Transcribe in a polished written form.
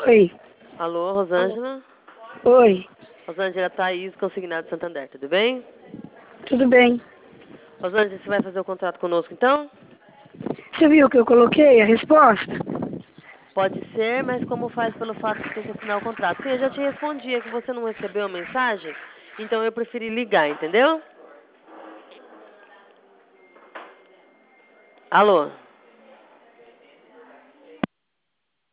Oi. Alô, Rosângela? Oi. Rosângela, Thaís, consignado Santander, tudo bem? Tudo bem? Rosângela, você vai fazer o contrato conosco, então? Você viu que eu coloquei a resposta? Pode ser, mas como faz pelo fato que tem que assinar o contrato? Sim, eu já te respondi, é que você não recebeu a mensagem, então eu preferi ligar, entendeu? Alô?